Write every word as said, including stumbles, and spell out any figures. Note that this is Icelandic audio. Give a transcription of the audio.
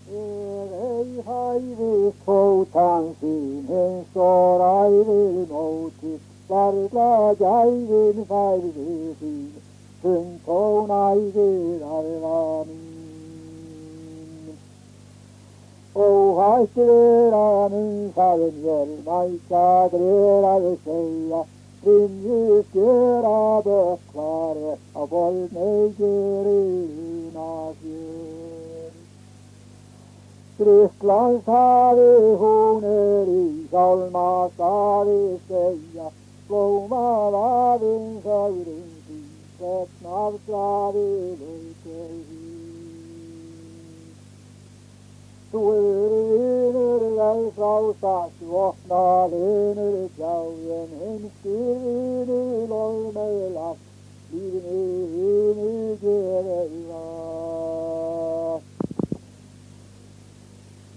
Er ei hæfi kvótan sín hins og ræðir móti, varla gæfin færði sín, hund og næðir arfa mín. Óhættur er að nú það mér mækkaður er að segja, Brynjus gera bökkvar á bollmeigurina sér. Grikklands hafi hún er í hjálmastaði segja, blómað aðeins öðrum því, svefnað glaði leikur hýr. Þú eru vinur vel frá stað, vopnað vinur tjáin, heimskur vinur loð með lagt, lífinu vinur gerir var.